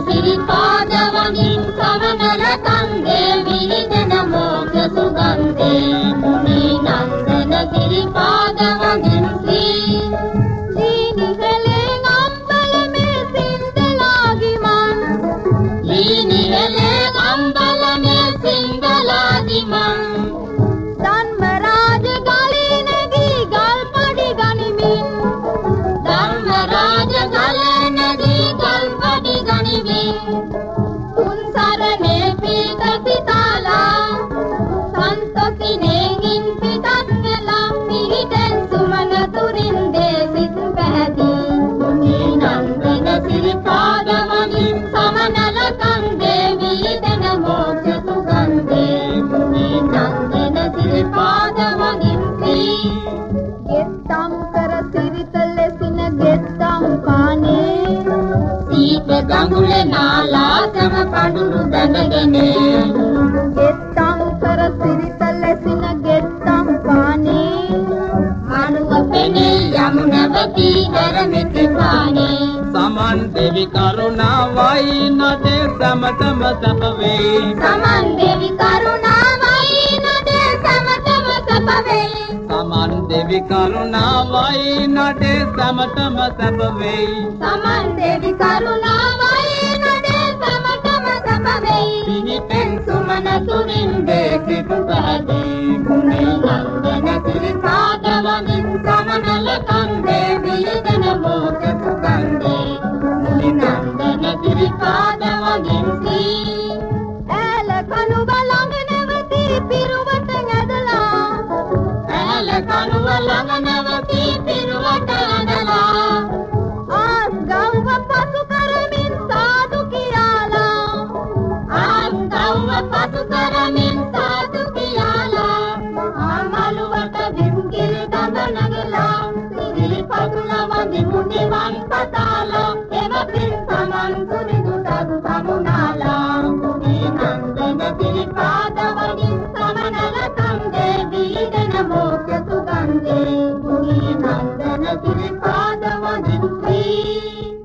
සිරිපාදවමින් සමනල කන්දේ විහිදෙන මෝක්ෂ සුගන්ධේ මුනි නන්දන සිරිපාදවමින් ශ්‍රී ලීනිහෙලෙන් අම්බලමේ සින්දලාගිමන් ලීනිහෙලෙන් අම්බලමේ සින්දලාගිමන් ධර්මරාජ ගලේ නැගී ගල්පඩි ගනිමින් ධර්මරාජ ගලේ නැගී ගල්පඩි ගනිමින් තුන් සරණේ පීත සිතාලා සන්තොසිනේ ගින් පිටත් වෙලා පිහිටෙන් සුමන තුරින් දේසිත පැහැදී මුනි නන්දන සිරිපාදවමින් සමනල කන්දේ විහිදෙන මෝක්ෂ සුගන්ධේ මුනි නන්දන සිරිපාදවමින් ශ්‍රී ගෙත්තම් කර සිරිත ලෙසින ගෙත්තම් කානේ සීත ගඟුලේ නාලා සම පඳුරු බැඳගෙන ගෙත්තම් කර සිරිත ලෙසින ගෙත්තම් කානේ මනුව පෙනේ යමුනවති කරමිත පානේ සමන් දෙවි කරුණාවයි නදේ සමතම සප වේ සමන් දෙවි කරුණාවයි නදේ සමතම සප වේ සමන් දෙවි කරුණාවයි නදේ සමතම සප වේ සමන් දෙවි කරුණාවයි නදේ සමතම සප වේ පිහිටෙන් සුමන තුරින් දේසිත පැහැදී මුනි නන්දන සිරිපාදවමින් සමනල කන්දේ විහිදෙන මෝක්ෂ සුගන්ධේ මුනි නන්දන සිරිපාදවමින් ශ්‍රී ඈල කනුව ළඟ නැවතී පිරුවට ඇදලා ඈල කනුව ළඟ නැවතී පිරුවට ඇදලා ආස් ගව්ව පසු කරමින් සාදු කියාලා ආස් ගව්ව පසු කරමින් සාදු කියාලා ආමලුවට විම්කිරි දඹ නැගලා සිරිපතුල වඳිමු නිවන් පතාලා එවපින් සමන් සුරිදුටත් සමුනාලා මුනි නන්දන සිරිපාදවමින් සමනල කන්දේ විහිදෙන මෝක්ෂ සුගන්ධේ මුනි නන්දන සිරිපාදවමින් ශ්‍රී